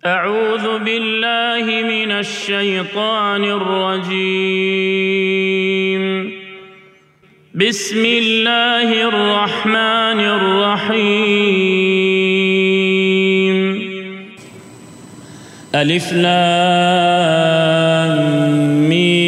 أعوذ بالله من الشيطان الرجيم. بسم الله الرحمن الرحيم. ألف لام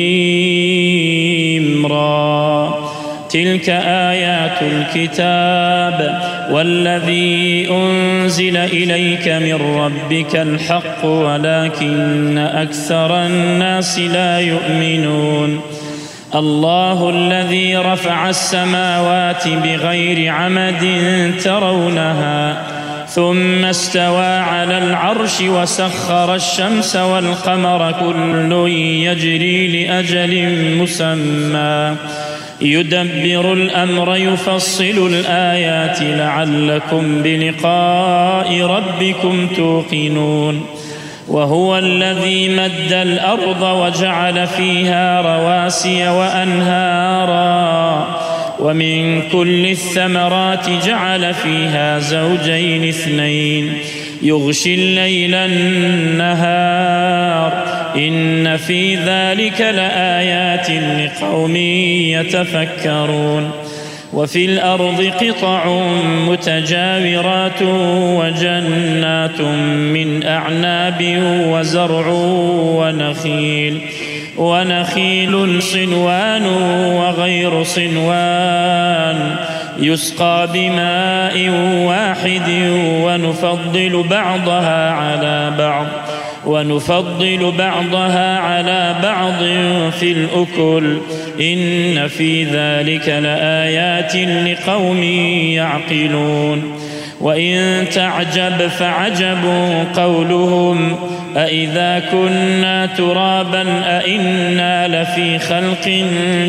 ميم را تلك آيات الكتاب والذي أنزل إليك من ربك الحق ولكن أكثر الناس لا يؤمنون. الله الذي رفع السماوات بغير عمد ترونها ثم استوى على العرش وسخر الشمس والقمر كل يجري لأجل مسمى يدبر الأمر يفصل الآيات لعلكم بلقاء ربكم توقنون. وهو الذي مد الأرض وجعل فيها رواسي وأنهارا ومن كل الثمرات جعل فيها زوجين اثنين يغشي الليل النهار إن في ذلك لآيات لقوم يتفكرون. وفي الأرض قطع متجاورات وجنات من أعناب وزرع ونخيل صنوان وغير صنوان يسقى بماء واحد ونفضل بعضها على بعض في الأكل إن في ذلك لآيات لقوم يعقلون. وإن تعجب فعجب قولهم أإذا كنا ترابا أإنا لفي خلق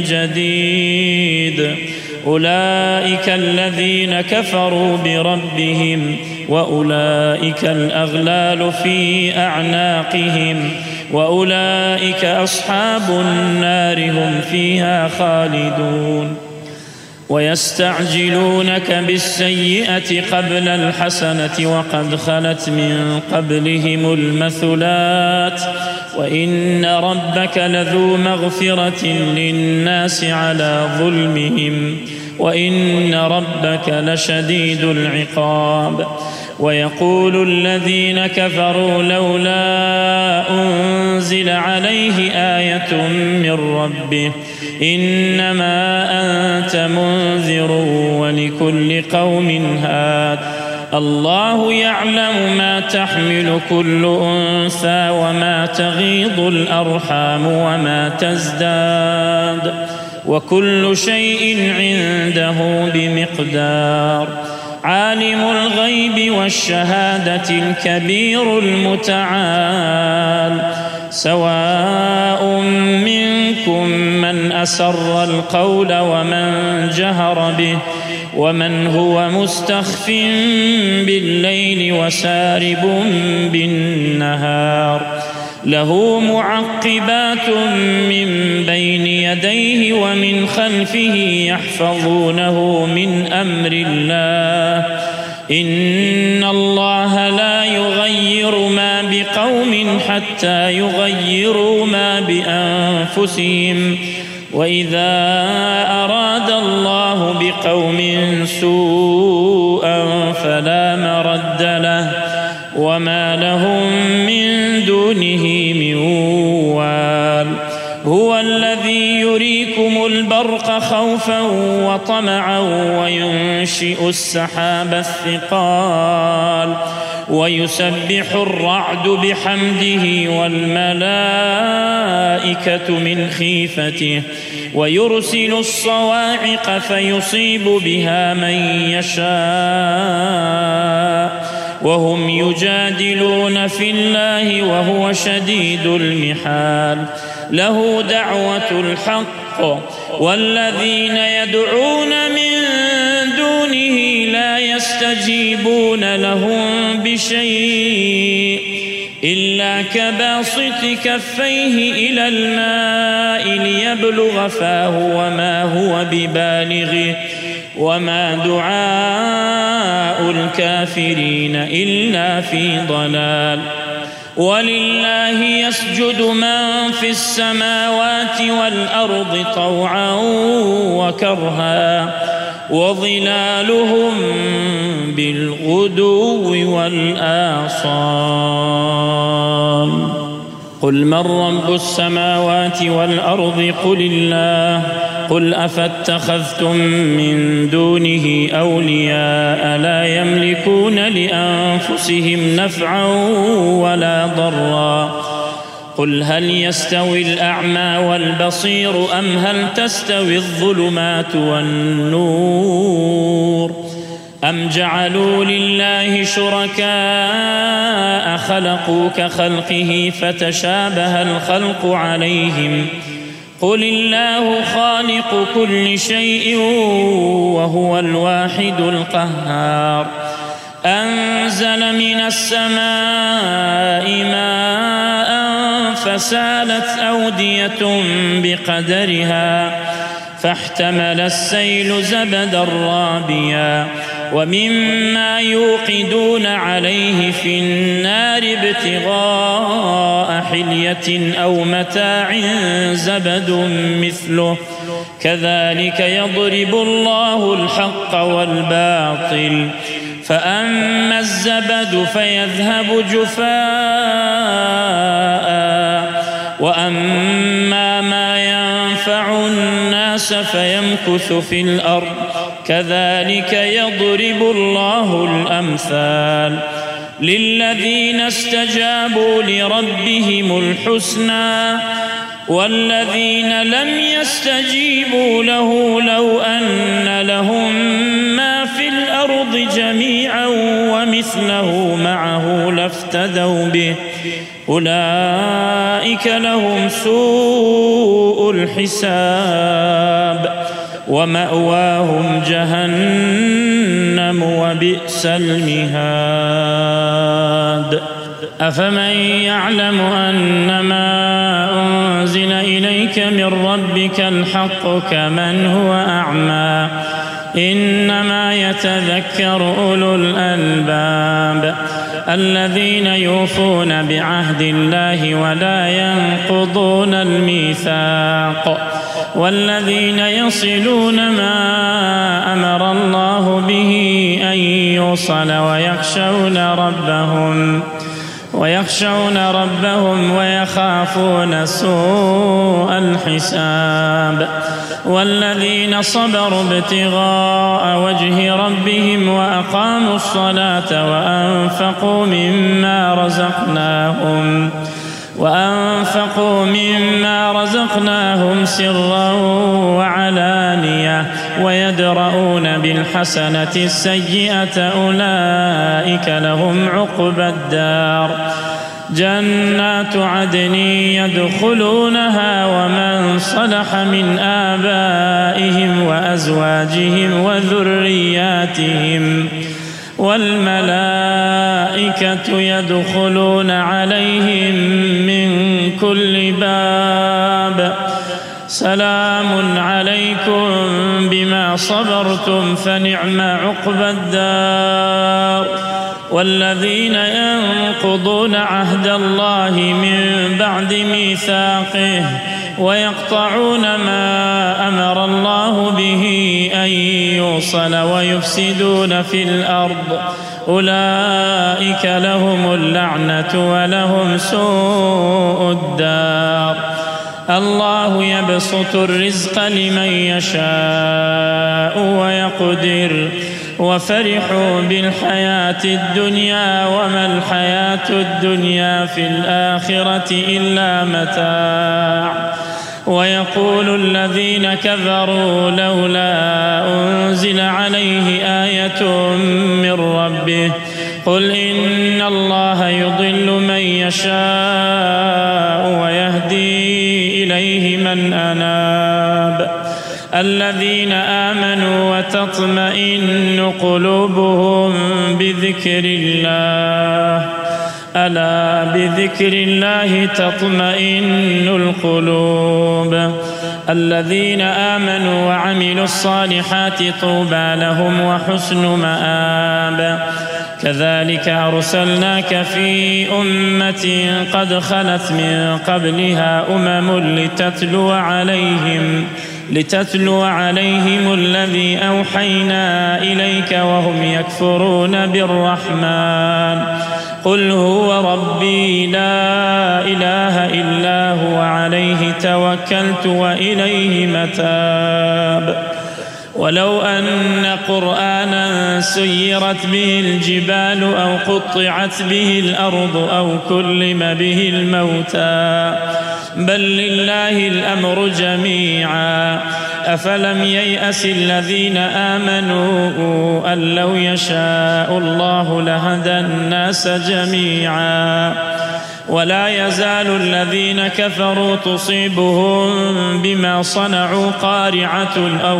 جديد أولئك الذين كفروا بربهم وأولئك الأغلال في أعناقهم وأولئك أصحاب النار هم فيها خالدون. ويستعجلونك بالسيئة قبل الحسنة وقد خلت من قبلهم المثلات وإن ربك لذو مغفرة للناس على ظلمهم وإن ربك لشديد العقاب. ويقول الذين كفروا لولا أنزل عليه آية من ربه إنما أنت منذر ولكل قوم هاد. الله يعلم ما تحمل كل أنثى وما تغيض الأرحام وما تزداد وكل شيء عنده بمقدار. عالم الغيب والشهادة الكبير المتعال سواء منكم من أسر القول ومن جهر به ومن هو مستخف بالليل وسارب بالنهار له معقبات من بين يديه ومن خلفه يحفظونه من أمر الله إن الله لا يغير ما بقوم حتى يغيروا ما بأنفسهم وإذا أراد الله بقوم سوءا فلا مرد له وما لهم من دونه من وال. هو الذي يريكم البرق خوفا وطمعا وينشئ السحاب الثقال ويسبح الرعد بحمده والملائكة من خيفته ويرسل الصواعق فيصيب بها من يشاء وهم يجادلون في الله وهو شديد المحال. له دعوة الحق والذين يدعون من دونه لا يستجيبون لهم بشيء إلا كباسط كفيه إلى الماء ليبلغ فاه وما هو ببالغه وما دعاء الكافرين إلا في ضلال. ولله يسجد من في السماوات والأرض طوعا وكرها وظلالهم بالغدو والآصال. قل من رب السماوات والأرض قل الله. قل أفاتخذتم من دونه أولياء لا يملكون لأنفسهم نفعا ولا ضرا. قل هل يستوي الأعمى والبصير أم هل تستوي الظلمات والنور أم جعلوا لله شركاء خلقوا كخلقه فتشابه الخلق عليهم. قل الله خالق كل شيء وهو الواحد القهار. أنزل من السماء ماء فسالت أودية بقدرها فاحتمل السيل زبدا رابيا ومما يوقدون عليه في النار ابتغاء حلية أو متاع زبد مثله كذلك يضرب الله الحق والباطل فأما الزبد فيذهب جفاء وأما ما ينفع الناس فيمكث في الأرض كذلك يضرب الله الأمثال. للذين استجابوا لربهم الحسنى والذين لم يستجيبوا له لو أن لهم ما في الأرض جميعا ومثله معه لافتدوا به أولئك لهم سوء الحساب ومأواهم جهنم وبئس المهاد. أفمن يعلم أنما أنزل إليك من ربك الحق كمن هو أعمى إنما يتذكر أولو الألباب الذين يوفون بعهد الله ولا ينقضون الميثاق والذين يصلون ما أمر الله به أن يوصل ويخشون ربهم ويخافون سوء الحساب. والذين صبروا ابتغاء وجه ربهم وأقاموا الصلاة وأنفقوا مما رزقناهم سرا وعلانية ويدرؤون بالحسنة السيئة أولئك لهم عقبى الدار. جنات عدن يدخلونها ومن صلح من آبائهم وأزواجهم وذرياتهم والملائكة يدخلون عليهم من كل باب سلام عليكم بما صبرتم فنعم عقبى الدار. والذين ينقضون عهد الله من بعد ميثاقه ويقطعون ما أمر الله به أن يوصل ويفسدون في الأرض أولئك لهم اللعنة ولهم سوء الدار. الله يبسط الرزق لمن يشاء ويقدر وفرحوا بالحياة الدنيا وما الحياة الدنيا في الآخرة إلا متاع. ويقول الذين كفروا لولا أنزل عليه آية من ربه قل إن الله يضل من يشاء ويهدي إليه من أناب. الذين آمنوا وتطمئن قلوبهم بذكر الله ألا بذكر الله تطمئن القلوب. الذين آمنوا وعملوا الصالحات طوبى لهم وحسن مآب كذلك أرسلناك في أمة قد خلت من قبلها لتتلو عليهم الذي أوحينا إليك وهم يكفرون بالرحمن قل هو ربي لا إله إلا هو عليه توكلت وإليه متاب ولو أن قرآنا سيرت به الجبال أو قطعت به الأرض أو كلم به الموتى بل لله الأمر جميعا أفلم ييأس الذين آمنوا أن لو يشاء الله لهدى الناس جميعا ولا يزال الذين كفروا تصيبهم بما صنعوا قارعة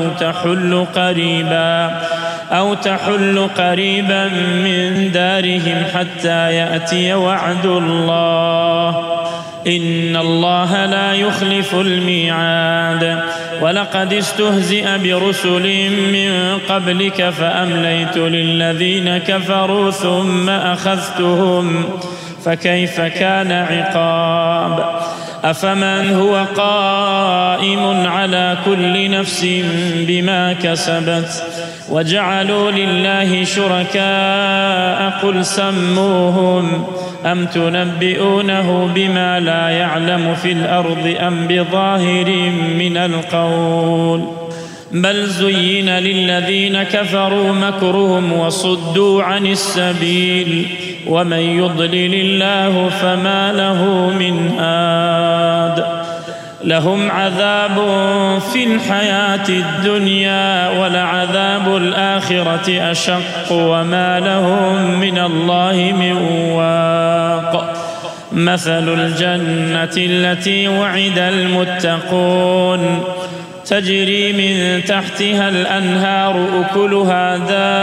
أو تحل قريبا من دارهم حتى يأتي وعد الله إن الله لا يخلف الميعاد ولقد استهزئ برسل من قبلك فأمليت للذين كفروا ثم أخذتهم فكيف كان عقاب أفمن هو قائم على كل نفس بما كسبت وجعلوا لله شركاء قل سموهم أم تنبئونه بما لا يعلم في الأرض أم بظاهر من القول بل زين للذين كفروا مكرهم وصدوا عن السبيل ومن يضلل الله فما له من هاد لهم عذاب في الحياة الدنيا ولعذاب الآخرة أشق وما لهم من الله من واق مثل الجنة التي وعد المتقون تجري من تحتها الأنهار أكلها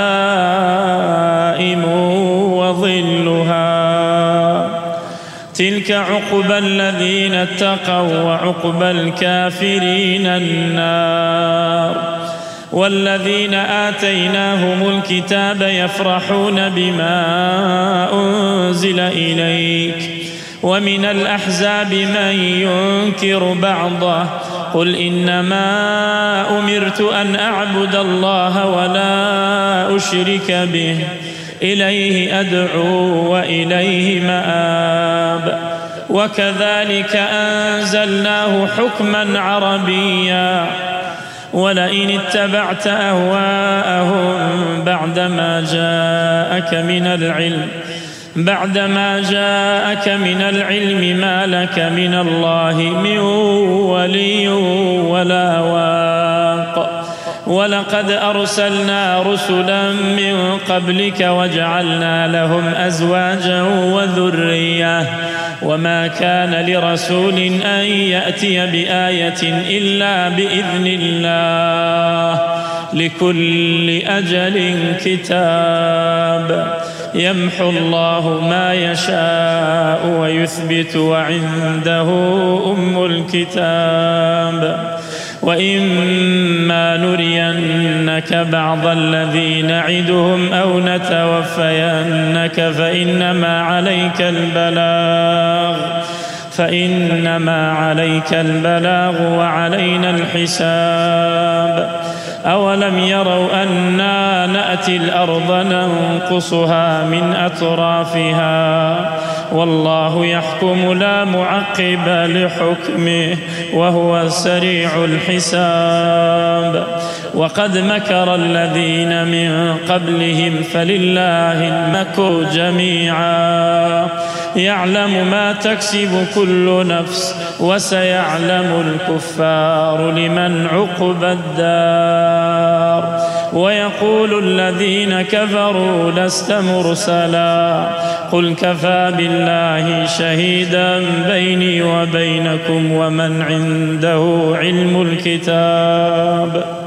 دائم وظلها تلك عقبى الذين اتقوا وعقبى الكافرين النار والذين آتيناهم الكتاب يفرحون بما أنزل إليك ومن الأحزاب من ينكر بعضه قل إنما أمرت أن أعبد الله ولا أشرك به إليه أدعو وإليه مآب وكذلك أنزلناه حكما عربيا ولئن اتبعت أهواءهم بعدما جاءك من العلم ما لك من الله من ولي ولا واق ولقد أرسلنا رسلا من قبلك وجعلنا لهم أزواجا وذرية وما كان لرسول أن يأتي بآية إلا بإذن الله لكل أجل كتاب يمحو الله ما يشاء ويثبت وعنده أم الكتاب وإما نرينك بعض الذي نعدهم أو نتوفينك فإنما عليك البلاغ وعلينا الحساب أولم يروا أنا نأتي الأرض ننقصها من أطرافها والله يحكم لا معقب لحكمه وهو سريع الحساب وقد مكر الذين من قبلهم فلله المكر جميعا يعلم ما تكسب كل نفس وسيعلم الكفار لمن عقبى الدار ويقول الذين كفروا لست مرسلا قل كفى بالله شهيدا بيني وبينكم ومن عنده علم الكتاب